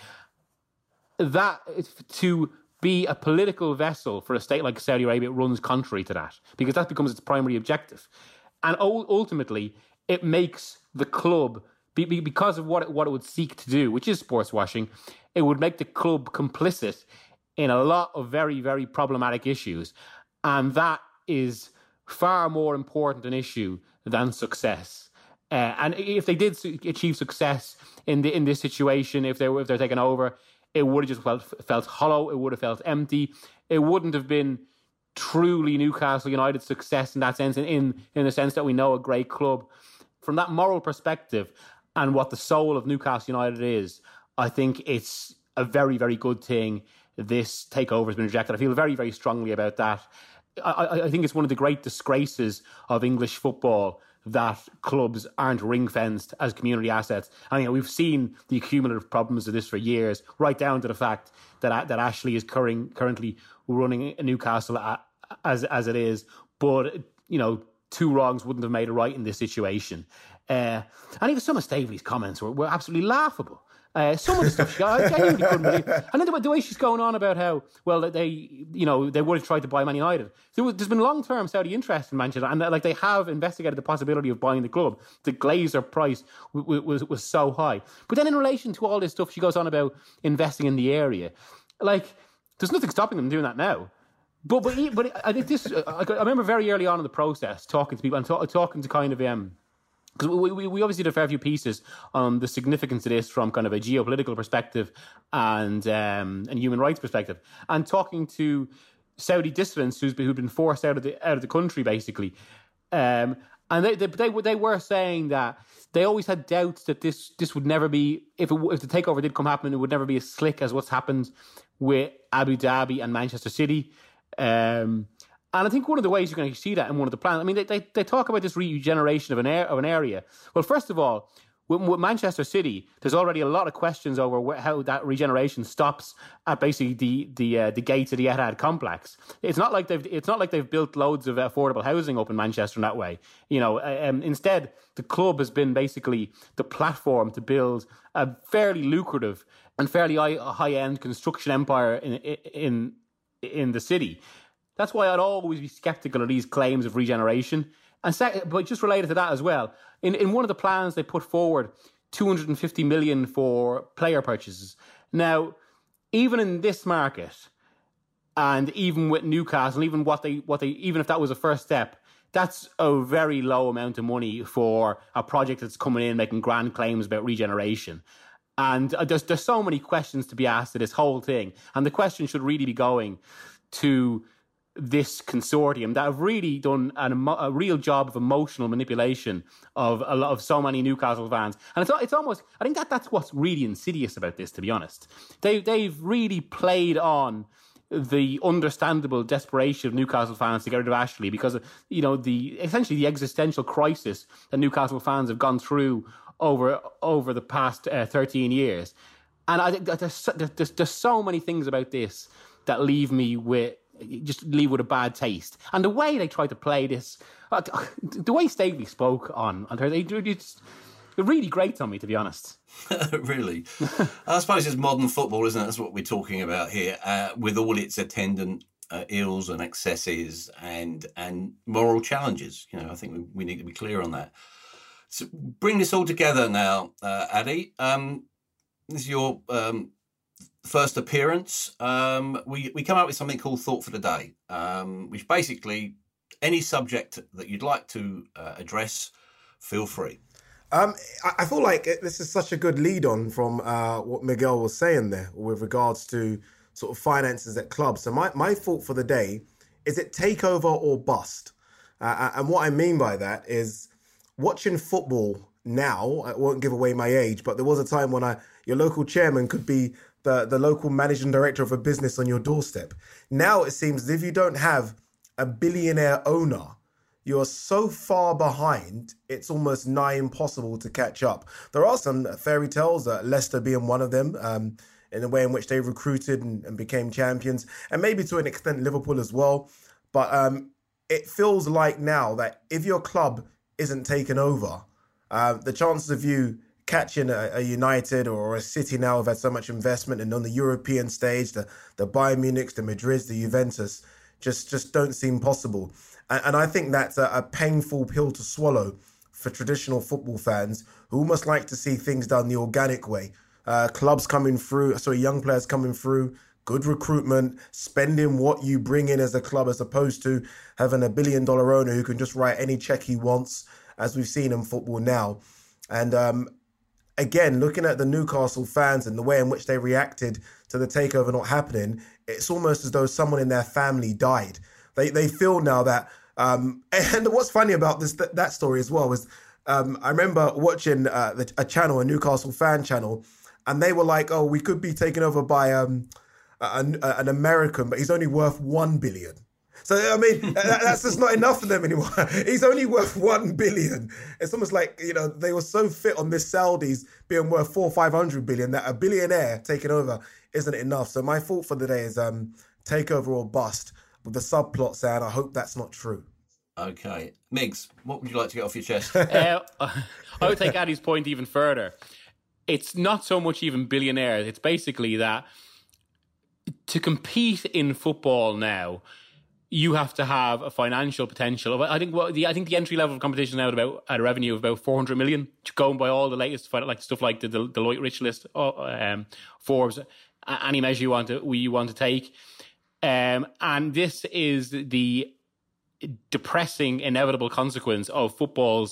That to be a political vessel for a state like Saudi Arabia runs contrary to that, because that becomes its primary objective. And ultimately, it makes the club, because of what it, what it would seek to do, which is sports washing, it would make the club complicit in a lot of very, very problematic issues. And that is far more important an issue than success. Uh, and if they did achieve success in the in this situation, if they were if they're taken over, it would have just felt felt hollow. It would have felt empty. It wouldn't have been truly Newcastle United success in that sense, in, in in the sense that we know a great club. From that moral perspective and what the soul of Newcastle United is, I think it's a very, very good thing this takeover has been rejected. I feel very, very strongly about that. I, I think it's one of the great disgraces of English football that clubs aren't ring-fenced as community assets. And, you know, we've seen the cumulative problems of this for years, right down to the fact that that Ashley is curring, currently running Newcastle as as it is. But, you know, two wrongs wouldn't have made a right in this situation. Uh, and even some of Staveley's comments were, were absolutely laughable. Uh, some of the stuff she got, I genuinely couldn't believe. And then the, the way she's going on about how, well, they, you know, they would have tried to buy Man United. There was, there's been long-term Saudi interest in Manchester, and like they have investigated the possibility of buying the club. The Glazer price w- was was so high. But then in relation to all this stuff, she goes on about investing in the area. Like, there's nothing stopping them doing that now. But but but I think this. I remember very early on in the process talking to people and talk, talking to kind of um. Because we, we, we obviously did a fair few pieces on the significance of this from kind of a geopolitical perspective and um, and human rights perspective, and talking to Saudi dissidents who's been, who've been forced out of the out of the country basically, um, and they, they they they were saying that they always had doubts that this this would never be, if it, if the takeover did come happen, it would never be as slick as what's happened with Abu Dhabi and Manchester City. Um, And I think one of the ways you're going to see that in one of the plans, I mean, they they, they talk about this regeneration of an air, of an area. Well, first of all, with, with Manchester City, there's already a lot of questions over where, how that regeneration stops at basically the the uh, the gates of the Etihad complex. It's not like they've it's not like they've built loads of affordable housing up in Manchester in that way. You know, um, instead, the club has been basically the platform to build a fairly lucrative and fairly high end construction empire in in in the city. That's why I'd always be sceptical of these claims of regeneration. And sec- but just related to that as well, in, in one of the plans they put forward two hundred fifty million for player purchases. Now, even in this market, and even with Newcastle, even what they what they even if that was a first step, that's a very low amount of money for a project that's coming in making grand claims about regeneration. And there's there's so many questions to be asked to this whole thing, and the question should really be going to this consortium that have really done an, a real job of emotional manipulation of a lot of so many Newcastle fans. And it's it's almost, I think that that's what's really insidious about this, to be honest. They, they've really played on the understandable desperation of Newcastle fans to get rid of Ashley because of, you know, the essentially the existential crisis that Newcastle fans have gone through over over the past uh, thirteen years. And I think that there's, there's, there's so many things about this that leave me with just leave with a bad taste. And the way they tried to play this, uh, the way Staveley spoke on, on Thursday, it's really great on me, to be honest. Really? I suppose it's modern football, isn't it? That's what we're talking about here, uh, with all its attendant uh, ills and excesses and and moral challenges. You know, I think we, we need to be clear on that. So bring this all together now, uh, Addy. Um, this is your... Um, first appearance. Um, we, we come out with something called Thought for the Day, um, which basically any subject that you'd like to uh, address, feel free. Um, I, I feel like this is such a good lead on from uh, what Miguel was saying there with regards to sort of finances at clubs. So my, my thought for the day is it takeover or bust? Uh, and what I mean by that is watching football now, I won't give away my age, but there was a time when I your local chairman could be the, the local managing director of a business on your doorstep. Now it seems as if you don't have a billionaire owner, you're so far behind, it's almost nigh impossible to catch up. There are some fairy tales, uh, Leicester being one of them, um, in the way in which they recruited and, and became champions, and maybe to an extent Liverpool as well. But um, it feels like now that if your club isn't taken over, uh, the chances of you catching a, a United or a City now have had so much investment, and on the European stage, the, the Bayern Munich, the Madrid, the Juventus, just, just don't seem possible. And, and I think that's a, a painful pill to swallow for traditional football fans who almost like to see things done the organic way. Uh, clubs coming through, sorry, young players coming through, good recruitment, spending what you bring in as a club as opposed to having a billion dollar owner who can just write any check he wants, as we've seen in football now. And, um, Again, looking at the Newcastle fans and the way in which they reacted to the takeover not happening, it's almost as though someone in their family died. They they feel now that, um, and what's funny about this that, that story as well was, um, I remember watching uh, the, a channel, a Newcastle fan channel, and they were like, "Oh, we could be taken over by um, a, a, an American, but he's only worth one billion." So, I mean, that, that's just not enough for them anymore. He's only worth one billion. It's almost like, you know, they were so fit on this Saudis being worth four, five hundred billion that a billionaire taking over isn't enough. So my thought for the day is um, takeover or bust, with the subplot saying, I hope that's not true. Okay. Miggs, what would you like to get off your chest? uh, I would take Addy's point even further. It's not so much even billionaires. It's basically that to compete in football now, you have to have a financial potential. I think what the I think the entry level of competition now at about at a revenue of about four hundred million, going by all the latest like stuff like the Deloitte Rich List, um, Forbes, any measure you want to you want to take, um, and this is the depressing inevitable consequence of football's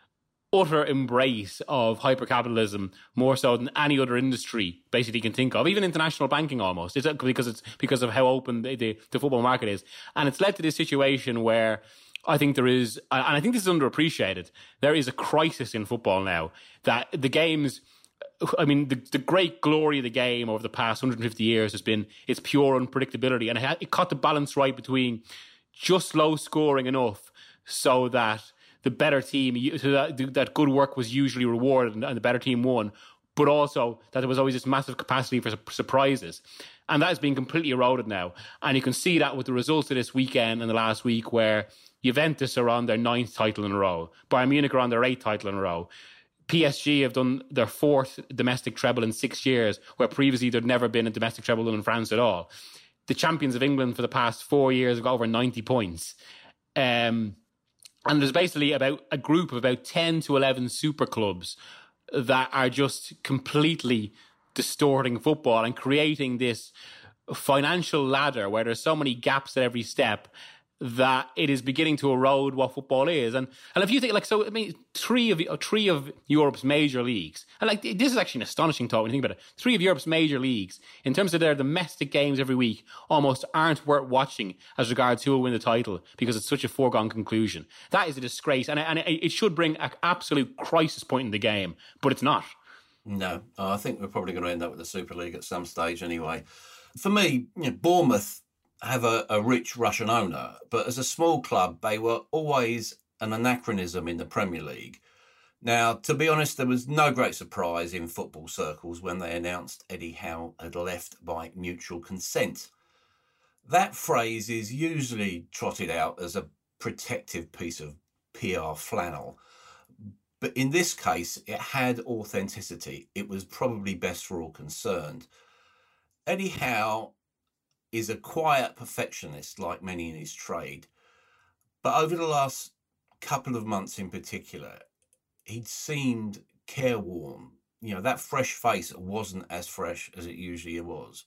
utter embrace of hypercapitalism, more so than any other industry basically can think of, even international banking almost. It's because it's because of how open the, the, the football market is. And it's led to this situation where I think there is, and I think this is underappreciated, there is a crisis in football now that the games, I mean, the, the great glory of the game over the past one hundred fifty years has been its pure unpredictability. And it, had, it caught the balance right between just low scoring enough so that the better team, so that, that good work was usually rewarded and the better team won, but also that there was always this massive capacity for surprises. And that has been completely eroded now. And you can see that with the results of this weekend and the last week, where Juventus are on their ninth title in a row, Bayern Munich are on their eighth title in a row, P S G have done their fourth domestic treble in six years, where previously there'd never been a domestic treble in France at all. The champions of England for the past four years have got over ninety points. Um... And there's basically about a group of about ten to eleven super clubs that are just completely distorting football and creating this financial ladder where there's so many gaps at every step that it is beginning to erode what football is. And and if you think, like, so, I mean, three of three of Europe's major leagues, and like, this is actually an astonishing thought when you think about it, three of Europe's major leagues, in terms of their domestic games every week, almost aren't worth watching as regards who will win the title because it's such a foregone conclusion. That is a disgrace, and, and it should bring an absolute crisis point in the game, but it's not. No, I think we're probably going to end up with the Super League at some stage anyway. For me, you know, Bournemouth have a, a rich Russian owner, but as a small club, they were always an anachronism in the Premier League. Now, to be honest, there was no great surprise in football circles when they announced Eddie Howe had left by mutual consent. That phrase is usually trotted out as a protective piece of P R flannel. But in this case, it had authenticity. It was probably best for all concerned. Eddie Howe is a quiet perfectionist, like many in his trade. But over the last couple of months in particular, he'd seemed careworn. You know, that fresh face wasn't as fresh as it usually was.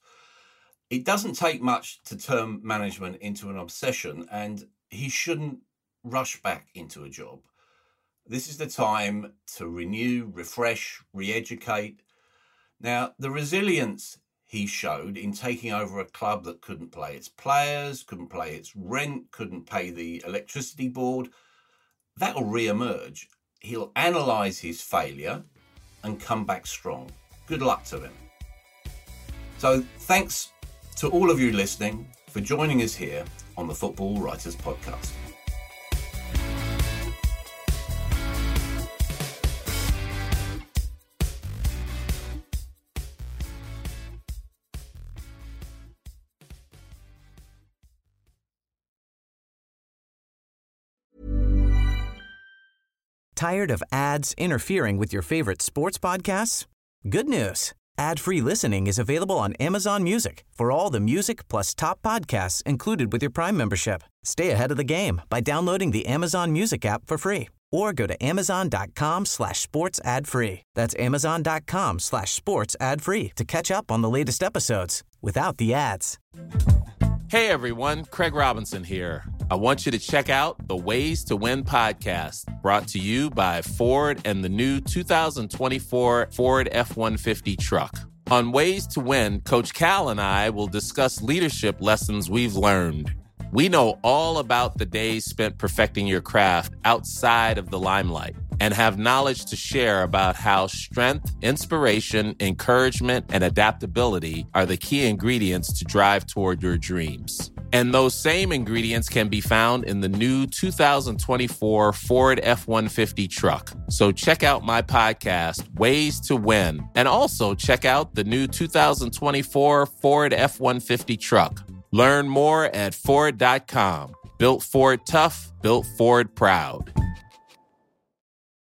It doesn't take much to turn management into an obsession, and he shouldn't rush back into a job. This is the time to renew, refresh, re-educate. Now, the resilience he showed in taking over a club that couldn't play its players, couldn't pay its rent, couldn't pay the electricity board, that'll re-emerge. He'll analyse his failure and come back strong. Good luck to him. So thanks to all of you listening for joining us here on the Football Writers Podcast. Tired of ads interfering with your favorite sports podcasts? Good news. Ad-free listening is available on Amazon Music for all the music plus top podcasts included with your Prime membership. Stay ahead of the game by downloading the Amazon Music app for free or go to amazon.com slash sports ad free. That's amazon.com slash sports ad free to catch up on the latest episodes without the ads. Hey everyone, Craig Robinson here. I want you to check out the Ways to Win podcast, brought to you by Ford and the new two thousand twenty-four Ford F one fifty truck. On Ways to Win, Coach Cal and I will discuss leadership lessons we've learned. We know all about the days spent perfecting your craft outside of the limelight and have knowledge to share about how strength, inspiration, encouragement, and adaptability are the key ingredients to drive toward your dreams. And those same ingredients can be found in the new two thousand twenty-four Ford F one fifty truck. So check out my podcast, Ways to Win, and also check out the new two thousand twenty-four Ford F one fifty truck. Learn more at Ford dot com. Built Ford tough, built Ford proud.